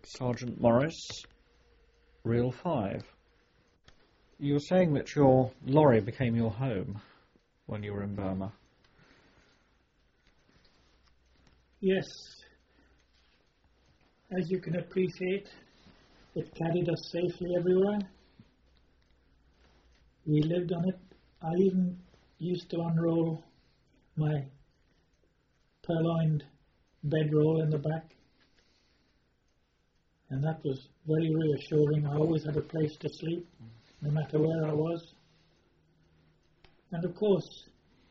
Sergeant Morris, Reel 5. You were saying that your lorry became your home when you were in Burma. Yes. As you can appreciate, it carried us safely everywhere. We lived on it. I even used to unroll my purloined bedroll in the back. And that was very reassuring. I always had a place to sleep, no matter where I was. And of course,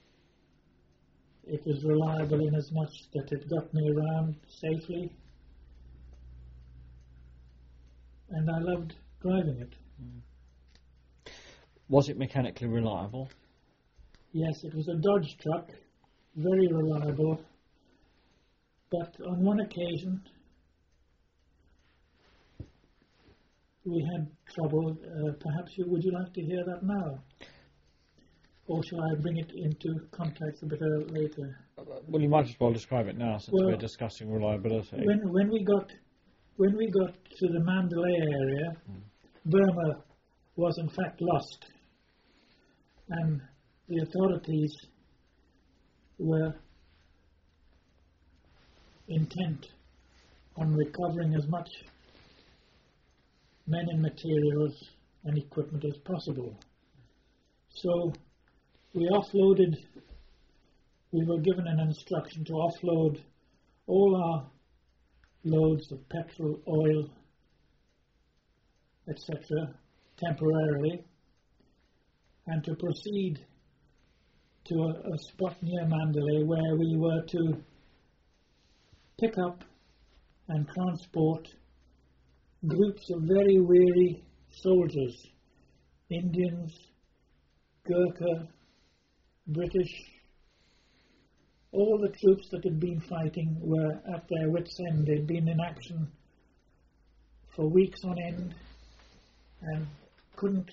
it was reliable in as much that it got me around safely. And I loved driving it. Was it mechanically reliable? Yes, it was a Dodge truck, very reliable. But on one occasion, we had trouble. Perhaps would you like to hear that now? Or shall I bring it into context a bit later? Well, you might as well describe it now, since we're discussing reliability. When we got to the Mandalay area, Burma was in fact lost, and the authorities were intent on recovering as much men and materials and equipment as possible. So we were given an instruction to offload all our loads of petrol, oil, etc., temporarily, and to proceed to a spot near Mandalay where we were to pick up and transport groups of very weary soldiers, Indians, Gurkha, British. All the troops that had been fighting were at their wits' end. They'd been in action for weeks on end and couldn't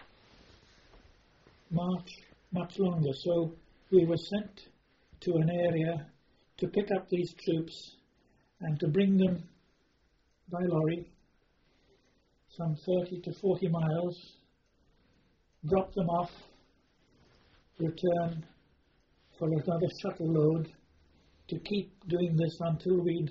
march much longer. So we were sent to an area to pick up these troops and to bring them by lorry some 30 to 40 miles, drop them off, return for another shuttle load, to keep doing this until we'd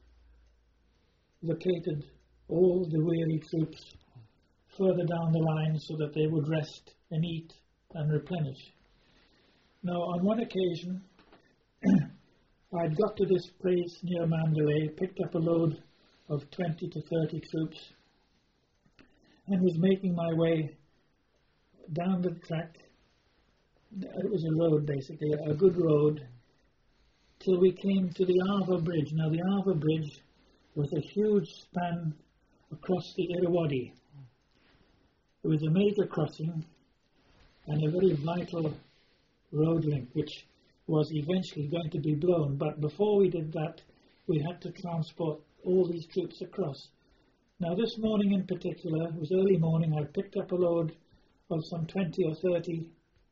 located all the weary troops further down the line so that they would rest and eat and replenish. Now, on one occasion, I'd got to this place near Mandalay, picked up a load of 20 to 30 troops, and was making my way down the track. It was a road, basically, a good road, till we came to the Ava Bridge. Now, the Ava Bridge was a huge span across the Irrawaddy. It was a major crossing and a very vital road link, which was eventually going to be blown. But before we did that, we had to transport all these troops across. Now, this morning in particular, it was early morning, I picked up a load of some 20 or 30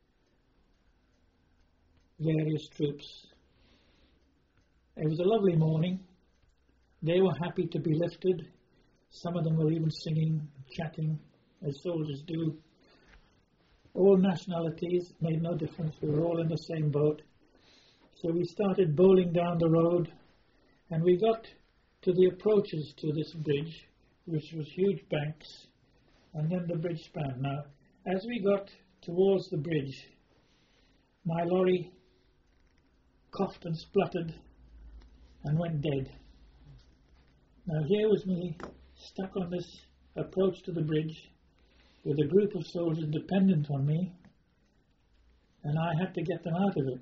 various troops. It was a lovely morning. They were happy to be lifted. Some of them were even singing, chatting, as soldiers do. All nationalities, made no difference. We were all in the same boat. So we started bowling down the road, and we got to the approaches to this bridge, which was huge banks, and then the bridge span. Now, as we got towards the bridge, my lorry coughed and spluttered and went dead. Now, here was me stuck on this approach to the bridge with a group of soldiers dependent on me, and I had to get them out of it.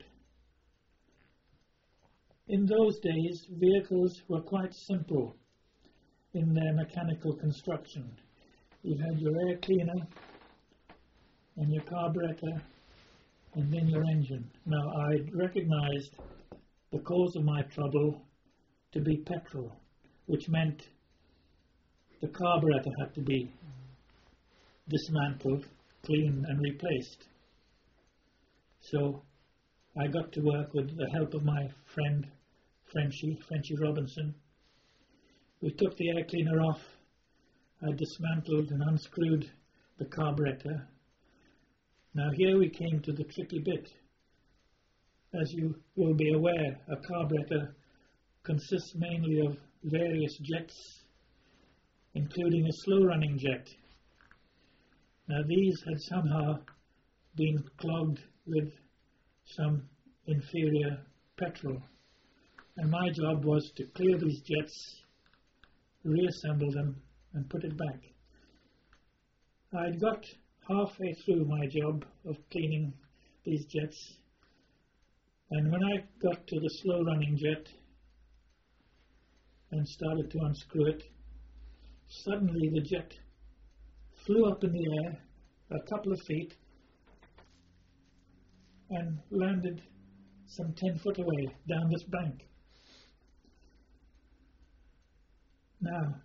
In those days, vehicles were quite simple in their mechanical construction. You had your air cleaner and your carburetor and then your engine. Now, I recognized the cause of my trouble to be petrol, which meant the carburetor had to be dismantled, cleaned and replaced. So I got to work with the help of my friend Frenchy Robinson. We took the air cleaner off. I dismantled and unscrewed the carburetor. Now here we came to the tricky bit. As you will be aware, a carburetor consists mainly of various jets, including a slow-running jet. Now these had somehow been clogged with some inferior petrol, and my job was to clear these jets, reassemble them and put it back. I'd got halfway through my job of cleaning these jets, and when I got to the slow-running jet and started to unscrew it, suddenly the jet flew up in the air a couple of feet and landed some 10 foot away down this bank. Now,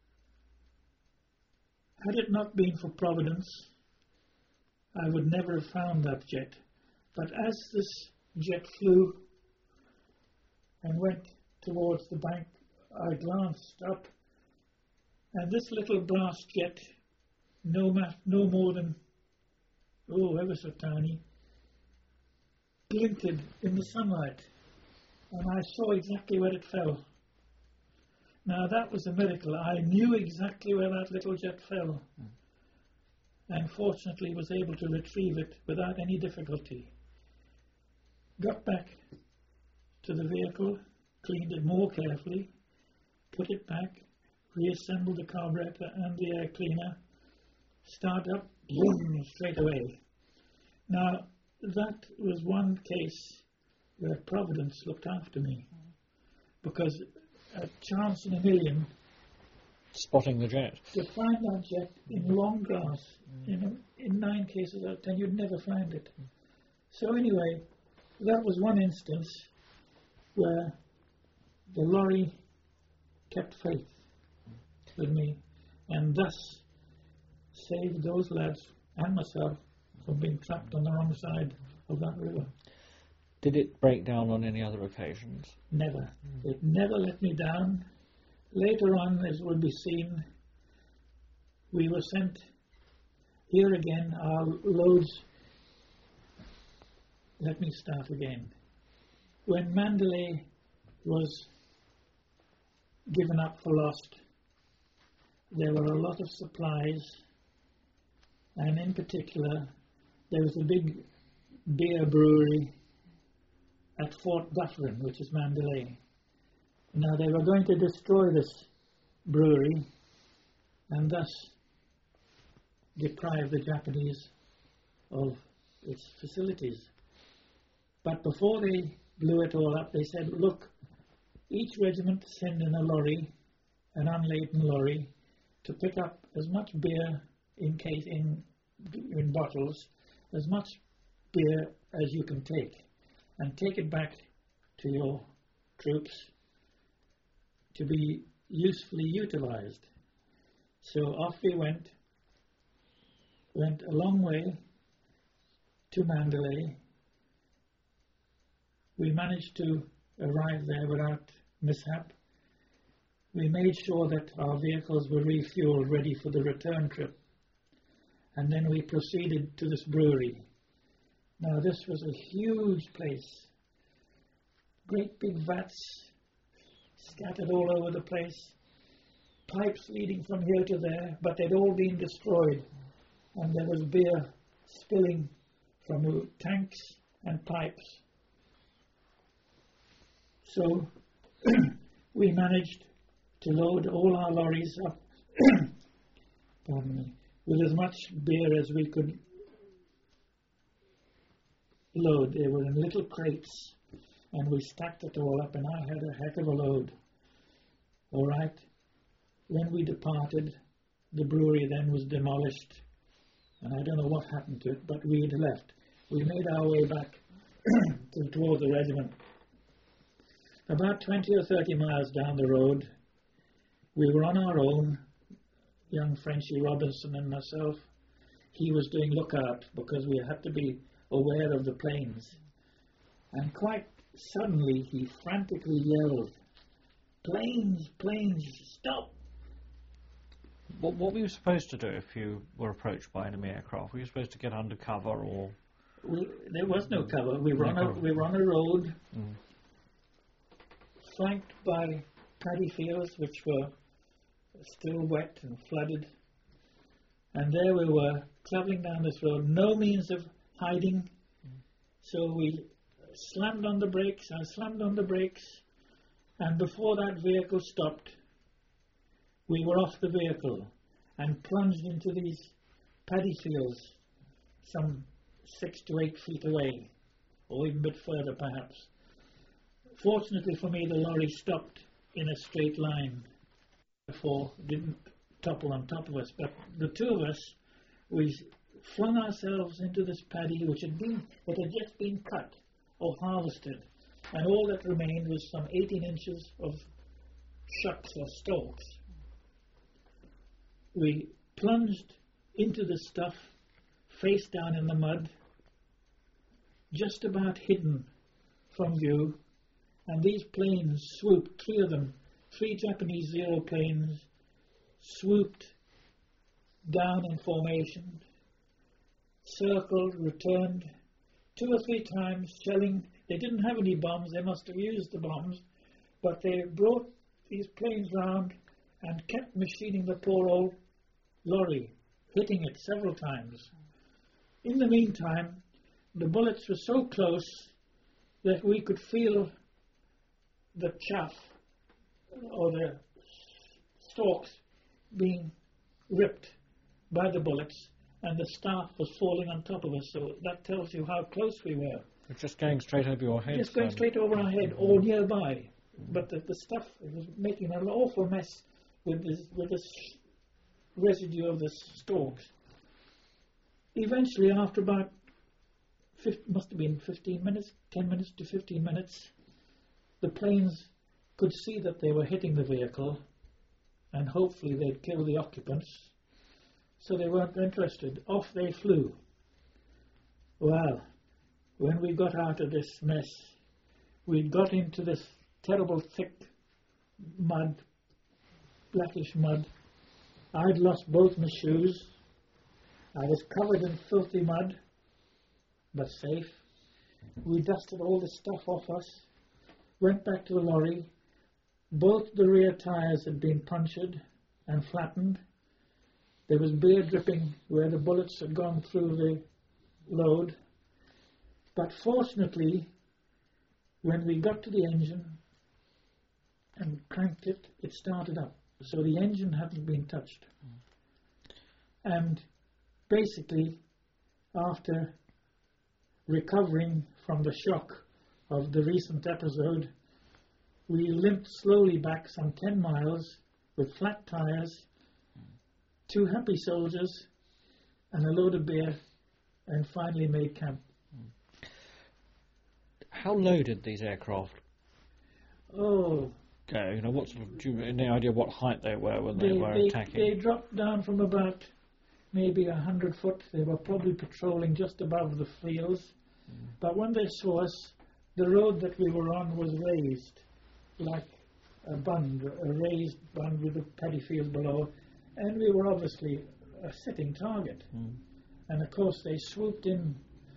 had it not been for Providence, I would never have found that jet. But as this jet flew and went towards the bank, I glanced up, and this little brass jet, no more than, ever so tiny, glinted in the sunlight, and I saw exactly where it fell. Now that was a miracle. I knew exactly where that little jet fell, and fortunately was able to retrieve it without any difficulty. Got back to the vehicle, cleaned it more carefully, put it back, reassembled the carburetor and the air cleaner, start up, boom, straight away. Now, that was one case where Providence looked after me, because a chance in a million Spotting the jet. to find that jet in long grass, in 9 cases out of 10 you'd never find it. So anyway, that was one instance where the lorry kept faith with me and thus saved those lads and myself from being trapped on the wrong side of that river. Did it break down on any other occasions? Never. It never let me down. Later on, as will be seen, we were sent here again, our loads. Let me start again. When Mandalay was given up for lost, there were a lot of supplies, and in particular, there was a big beer brewery at Fort Dufferin, which is Mandalay. Now they were going to destroy this brewery and thus deprive the Japanese of its facilities. But before they blew it all up, they said, look, each regiment send in a lorry, an unladen lorry, to pick up as much beer in bottles, as much beer as you can take, and take it back to your troops to be usefully utilized. So off we went a long way to Mandalay. We managed to arrive there without mishap. We made sure that our vehicles were refueled, ready for the return trip. And then we proceeded to this brewery. Now this was a huge place. Great big vats scattered all over the place. Pipes leading from here to there, but they'd all been destroyed. And there was beer spilling from tanks and pipes. So we managed to load all our lorries up pardon me, with as much beer as we could load. They were in little crates, and we stacked it all up, and I had a heck of a load. All right. When we departed, the brewery then was demolished, and I don't know what happened to it, but we had left. We made our way back towards the regiment. About 20 or 30 miles down the road, we were on our own, young Frenchie Robinson and myself. He was doing lookout because we had to be aware of the planes. And quite suddenly he frantically yelled, planes, stop. What were you supposed to do if you were approached by enemy aircraft? Were you supposed to get under cover, or...? There was no cover. We were on a road flanked by paddy fields which were still wet and flooded. And there we were, travelling down this road, no means of hiding. So we slammed on the brakes, I slammed on the brakes, and before that vehicle stopped, we were off the vehicle and plunged into these paddy fields, some 6 to 8 feet away, or even a bit further perhaps. Fortunately for me, the lorry stopped in a straight line, therefore didn't topple on top of us. But the two of us, we flung ourselves into this paddy which had just been cut or harvested, and all that remained was some 18 inches of shucks or stalks. We plunged into the stuff, face down in the mud, just about hidden from view, and these planes swooped, 3 of them, 3 Japanese Zero planes, swooped down in formation, circled, returned 2 or 3 times, shelling. They didn't have any bombs, they must have used the bombs, but they brought these planes round and kept machining the poor old lorry, hitting it several times. In the meantime, the bullets were so close that we could feel the chaff or the stalks being ripped by the bullets, and the staff was falling on top of us. So that tells you how close we were. It's just going straight over your head. Just going straight over our head or nearby. But the stuff was making an awful mess with this residue of the stalks. Eventually, after about must have been 15 minutes, 10 minutes to 15 minutes, the planes could see that they were hitting the vehicle, and hopefully they'd kill the occupants, so they weren't interested. Off they flew. Well, when we got out of this mess, we got into this terrible thick mud, blackish mud. I'd lost both my shoes. I was covered in filthy mud, but safe. We dusted all the stuff off us, went back to the lorry. Both the rear tyres had been punctured and flattened. There was beer dripping where the bullets had gone through the load. But fortunately, when we got to the engine and cranked it, it started up. So the engine hadn't been touched. And basically, after recovering from the shock of the recent episode, we limped slowly back some 10 miles with flat tyres, 2 happy soldiers, and a load of beer, and finally made camp. How low did these aircraft go? You know, what sort of, do you have any idea what height they were when they were attacking? They dropped down from about maybe 100 foot. They were probably patrolling just above the fields. But when they saw us, the road that we were on was raised, like a raised bund with a paddy field below, and we were obviously a sitting target. And of course they swooped in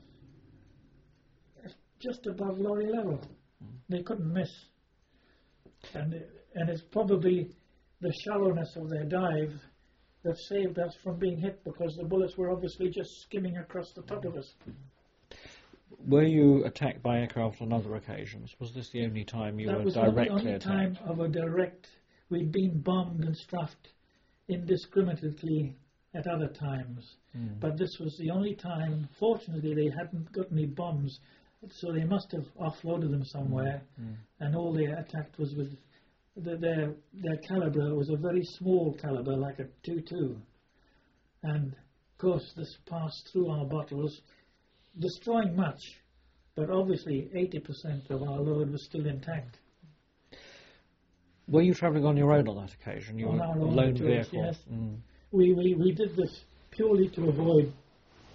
just above lorry level. They couldn't miss. And it's probably the shallowness of their dive that saved us from being hit, because the bullets were obviously just skimming across the top of us. Were you attacked by aircraft on other occasions? Was this the only time you were directly attacked? That was the only time of a direct. We'd been bombed and strafed indiscriminately at other times. But this was the only time. Fortunately, they hadn't got any bombs, so they must have offloaded them somewhere, and all they attacked was with their caliber was a very small caliber, like a .22, and of course this passed through our bottles, destroying much, but obviously 80% of our load was still intact. Were you travelling on your own on that occasion? You were a lone vehicle? Yes. We did this purely to avoid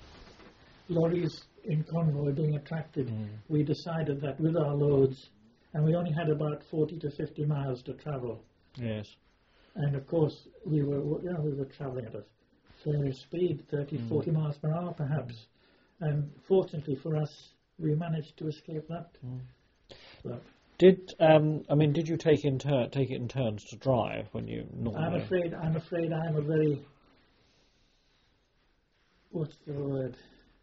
lorries in convoy being attracted. We decided that with our loads and we only had about 40 to 50 miles to travel. Yes. And of course, we were travelling at a fair speed, 30, 40 miles per hour perhaps. And fortunately for us, we managed to escape that. But Did you take it in turns to drive when you normally? I'm afraid I'm a very, what's the word?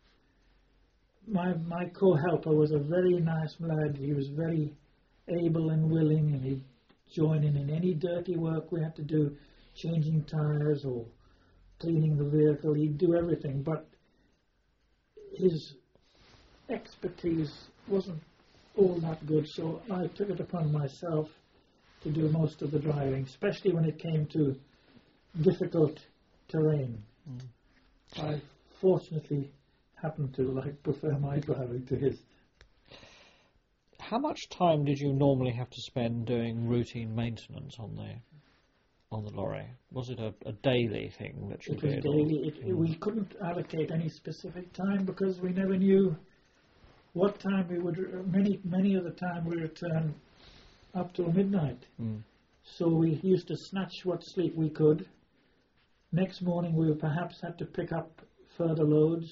My co-helper was a very nice lad. He was very able and willing, and he'd join in any dirty work we had to do, changing tires or cleaning the vehicle. He'd do everything, but his expertise wasn't all that good, so I took it upon myself to do most of the driving, especially when it came to difficult terrain. I fortunately happened to prefer my driving to his. How much time did you normally have to spend doing routine maintenance on the lorry? Was it a daily thing that you did? It was daily. We couldn't allocate any specific time because we never knew what time we would. Many of the time we returned up till midnight. So we used to snatch what sleep we could. Next morning we perhaps had to pick up further loads.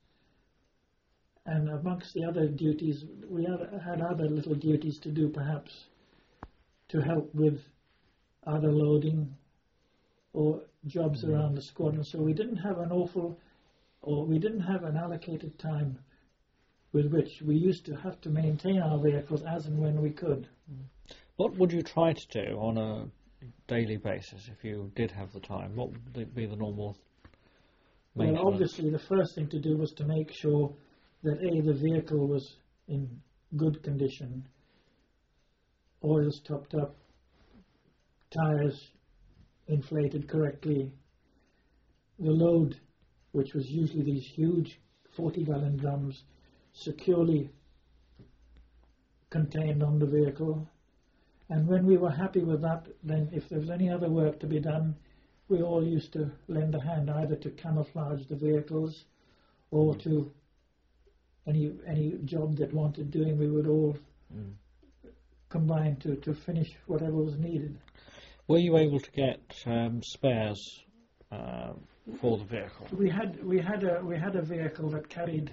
And amongst the other duties, we had other little duties to do, perhaps, to help with other loading or jobs around the squadron. So we didn't have we didn't have an allocated time with which we used to have to maintain our vehicles as and when we could. What would you try to do on a daily basis if you did have the time? What would be the normal maintenance? Well, obviously, the first thing to do was to make sure that the vehicle was in good condition, oils topped up, tires inflated correctly, the load, which was usually these huge 40-gallon drums, securely contained on the vehicle. And when we were happy with that, then if there was any other work to be done, we all used to lend a hand either to camouflage the vehicles or to any job that wanted doing. We would all combine to finish whatever was needed. Were you able to get spares for the vehicle? We had a vehicle that carried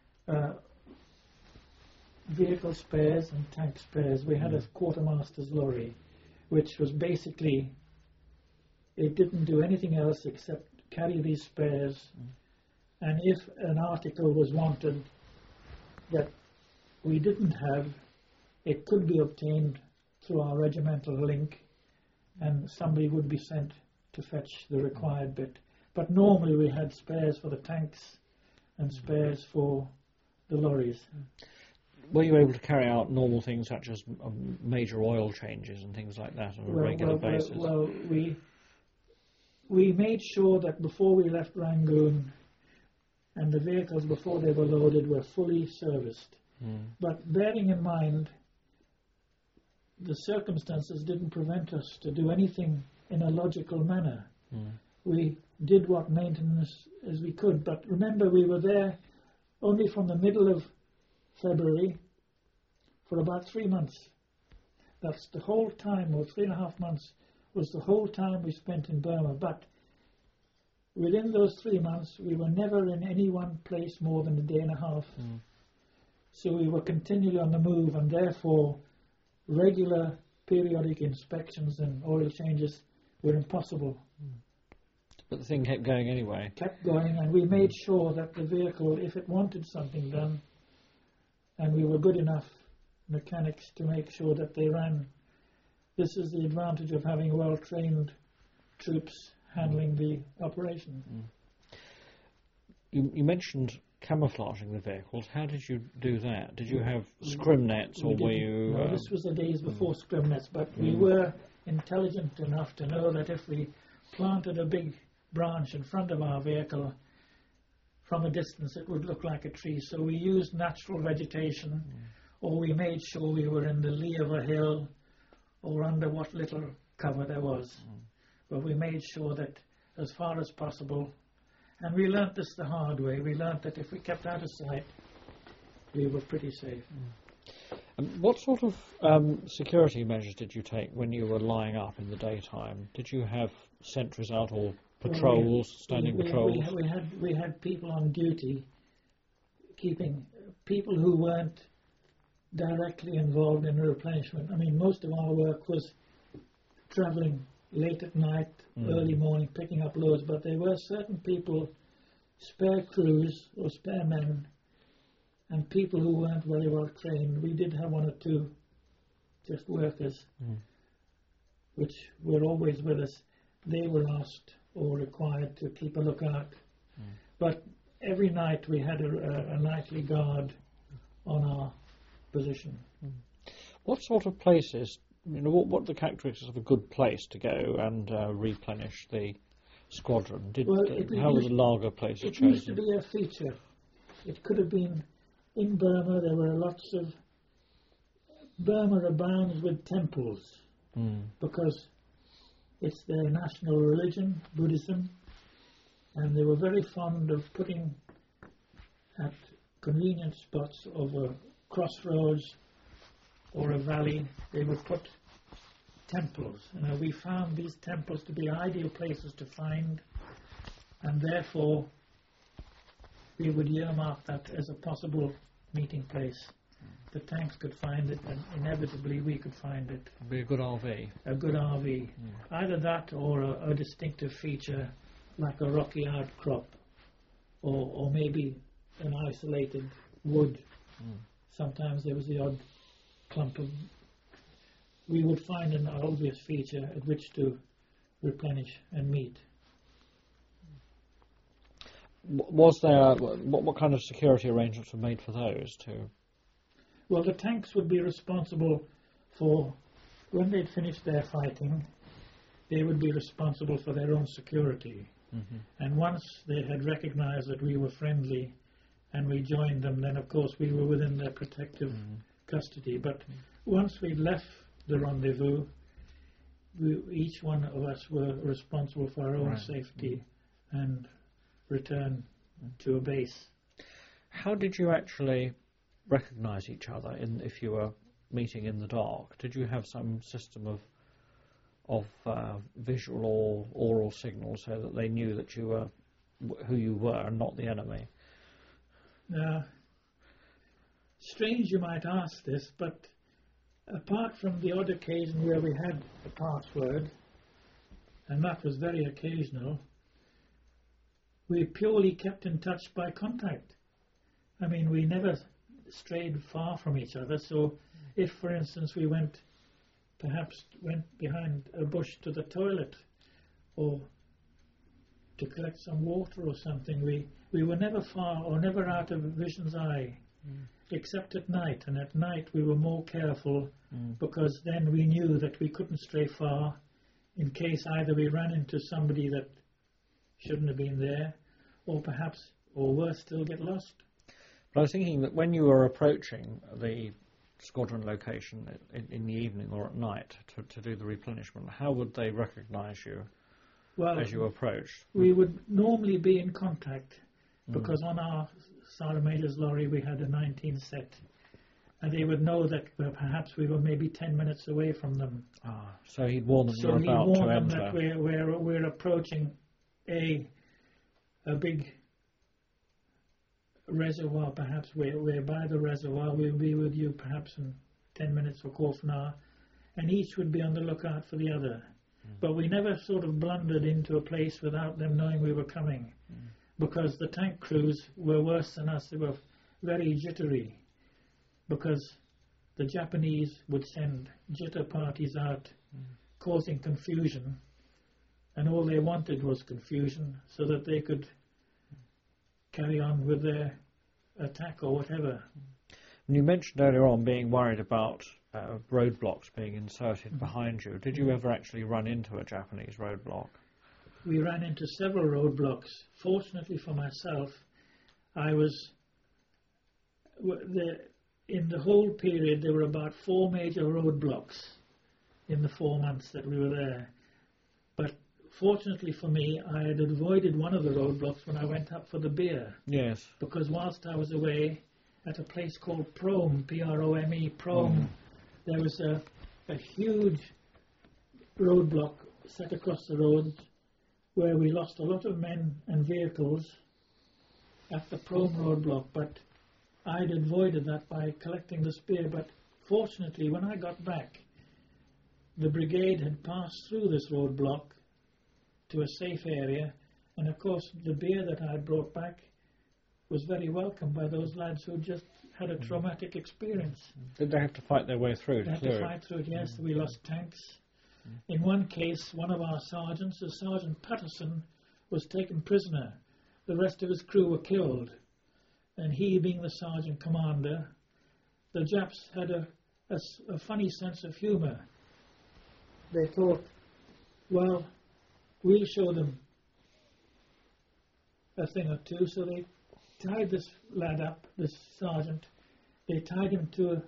vehicle spares and tank spares. We had a quartermaster's lorry, which was basically, it didn't do anything else except carry these spares. And if an article was wanted that we didn't have, it could be obtained through our regimental link, and somebody would be sent to fetch the required bit. But normally we had spares for the tanks and spares for the lorries. Were you able to carry out normal things such as major oil changes and things like that on a regular basis? Well, we made sure that before we left Rangoon, and the vehicles before they were loaded were fully serviced. But bearing in mind, the circumstances didn't prevent us to do anything in a logical manner. We did what maintenance as we could, but remember we were there only from the middle of February for about 3 months. That's the whole time, or 3.5 months, was the whole time we spent in Burma. But within those 3 months, we were never in any one place more than a day and a half. So we were continually on the move, and therefore regular periodic inspections and oil changes were impossible. But the thing kept going anyway. Kept going, and we made sure that the vehicle, if it wanted something done, and we were good enough mechanics to make sure that they ran. This is the advantage of having well-trained troops handling the operation. You mentioned camouflaging the vehicles. How did you do that? Did you have scrim nets, or were you... No, this was the days before scrim nets, but we were intelligent enough to know that if we planted a big branch in front of our vehicle, from a distance it would look like a tree. So we used natural vegetation, or we made sure we were in the lee of a hill, or under what little cover there was. But we made sure that as far as possible, and we learnt this the hard way, we learnt that if we kept out of sight, we were pretty safe. What sort of security measures did you take when you were lying up in the daytime? Did you have sentries out or patrols, standing patrols? We had people on duty, keeping people who weren't directly involved in replenishment. I mean, most of our work was travelling late at night, early morning, picking up loads, but there were certain people, spare crews or spare men, and people who weren't very well trained. We did have one or two just workers, which were always with us. They were asked or required to keep a lookout. But every night we had a nightly guard on our position. What sort of places, what are the characteristics of a good place to go and replenish the squadron? How were the lager places chosen? It used to be a feature. It could have been in Burma. There were lots of... Burma abounds with temples because it's their national religion, Buddhism, and they were very fond of putting at convenient spots of a crossroads or a valley, they would put temples. We found these temples to be ideal places to find, and therefore we would earmark that as a possible meeting place. The tanks could find it, and inevitably we could find it. It'd be a good RV. A good RV. Either that or a distinctive feature like a rocky outcrop, or maybe an isolated wood. Sometimes there was the odd clump of... We would find an obvious feature at which to replenish and meet. Was there... What kind of security arrangements were made for those two? Well, the tanks would be responsible for... When they'd finished their fighting, they would be responsible for their own security. And once they had recognized that we were friendly and we joined them, then of course we were within their protective custody. But once we left the rendezvous, each one of us were responsible for our own safety and return to a base. How did you actually recognize each other if you were meeting in the dark? Did you have some system of visual or oral signals so that they knew that you were who you were and not the enemy? Strange you might ask this, but apart from the odd occasion where we had a password, and that was very occasional, we purely kept in touch by contact. I mean, we never strayed far from each other, so if, for instance, we perhaps went behind a bush to the toilet or to collect some water or something, we were never far or never out of vision's eye, except at night. And at night we were more careful because then we knew that we couldn't stray far in case either we ran into somebody that shouldn't have been there, or perhaps, or worse still, get lost. But I was thinking that when you were approaching the squadron location in the evening or at night to do the replenishment, how would they recognise you as you approached? We would normally be in contact because on our Sergeant Major's lorry we had a 19 set, and they would know that perhaps we were maybe 10 minutes away from them. So he'd warn them you're about to enter. That we're approaching a big reservoir. Perhaps we're by the reservoir. We'll be with you perhaps in 10 minutes or quarter of an hour, and each would be on the lookout for the other. But we never sort of blundered into a place without them knowing we were coming, because the tank crews were worse than us. They were very jittery, because the Japanese would send jitter parties out causing confusion, and all they wanted was confusion so that they could carry on with their attack or whatever. And you mentioned earlier on being worried about roadblocks being inserted behind you. Did you ever actually run into a Japanese roadblock? We ran into several roadblocks. Fortunately for myself, I was... In the whole period, there were about 4 major roadblocks in the 4 months that we were there. But fortunately for me, I had avoided one of the roadblocks when I went up for the beer. Yes. Because whilst I was away, at a place called Prome, P-R-O-M-E, Prome. There was a huge roadblock set across the road where we lost a lot of men and vehicles at the Prome roadblock, but I'd avoided that by collecting the spear. But fortunately, when I got back, the brigade had passed through this roadblock to a safe area, and of course the beer that I had brought back was very welcome by those lads who just had a traumatic experience. Did they have to fight their way through? They had to fight through it, yes. We lost tanks. In one case, one of our sergeants, Sergeant Patterson, was taken prisoner. The rest of his crew were killed. And he, being the sergeant commander, the Japs had a funny sense of humour. They thought, well, we'll show them a thing or two. So they tied this lad up, this sergeant. They tied him to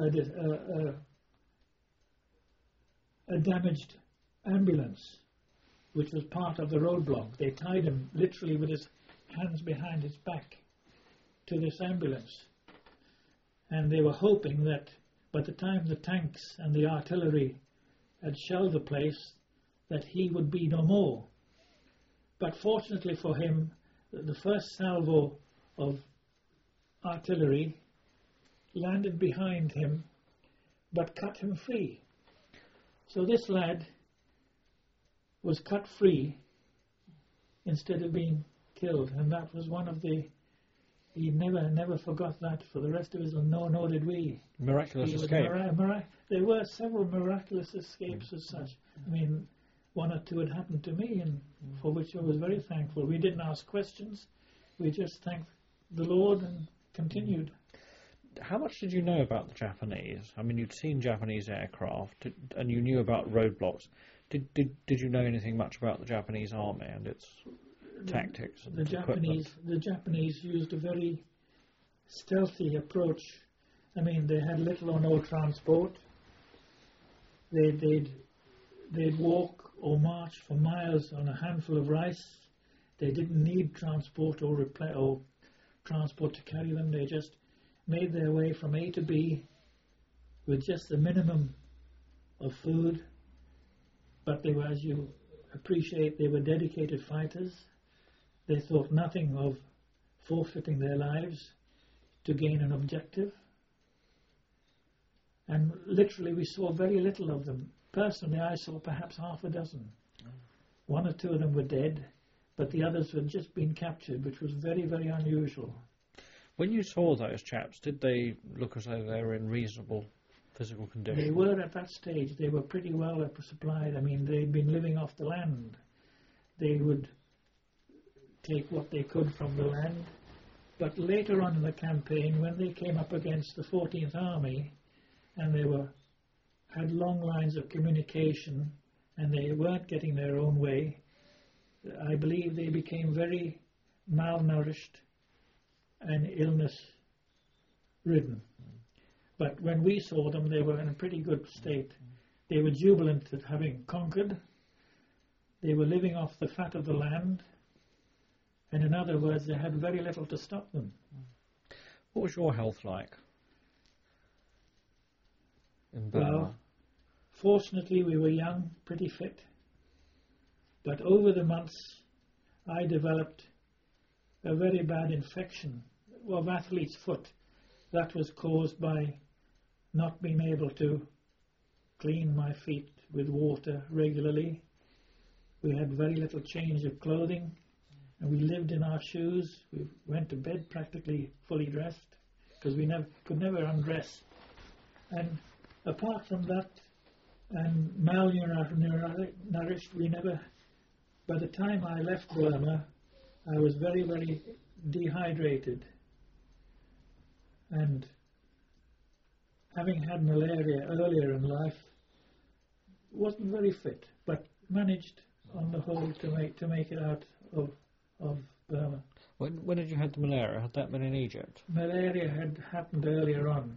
a damaged ambulance, which was part of the roadblock. They tied him literally with his hands behind his back to this ambulance. And they were hoping that by the time the tanks and the artillery had shelled the place, that he would be no more. But fortunately for him, the first salvo of artillery landed behind him, but cut him free. So this lad was cut free instead of being killed, and that was one of the... He never forgot that for the rest of his life. Nor did we. Miraculous escape. There were several miraculous escapes as such. I mean, one or two had happened to me, and for which I was very thankful. We didn't ask questions. We just thanked the Lord and continued. How much did you know about the Japanese? I mean, you'd seen Japanese aircraft, and you knew about roadblocks. Did you know anything much about the Japanese army and its tactics and equipment? The Japanese used a very stealthy approach. I mean, they had little or no transport. They'd walk or march for miles on a handful of rice. They didn't need transport or transport to carry them. They just made their way from A to B with just the minimum of food. But they were, as you appreciate, they were dedicated fighters. They thought nothing of forfeiting their lives to gain an objective. And literally we saw very little of them. Personally, I saw perhaps half a dozen. One or two of them were dead, but the others had just been captured, which was very, very unusual. When you saw those chaps, did they look as though they were in reasonable physical condition? They were at that stage. They were pretty well supplied. I mean, they'd been living off the land. They would take what they could from the land. But later on in the campaign, when they came up against the 14th Army, and they had long lines of communication, and they weren't getting their own way, I believe they became very malnourished and illness-ridden. But when we saw them, they were in a pretty good state. They were jubilant at having conquered. They were living off the fat of the land. And in other words, they had very little to stop them. What was your health like in Burma? Well, fortunately, we were young, pretty fit. But over the months, I developed a very bad infection of athlete's foot. That was caused by not being able to clean my feet with water regularly. We had very little change of clothing, and we lived in our shoes. We went to bed practically fully dressed because we could never undress. And apart from that, and malnourished, by the time I left Burma, I was very, very dehydrated. And having had malaria earlier in life, wasn't very fit, but managed on the whole to make it out of Burma. When did you have the malaria? Had that been in Egypt? Malaria had happened earlier on.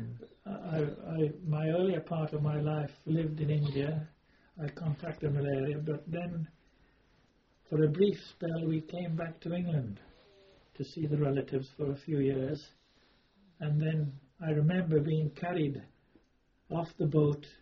My earlier part of my life lived in India. I contracted malaria, but then for a brief spell we came back to England to see the relatives for a few years. And then I remember being carried off the boat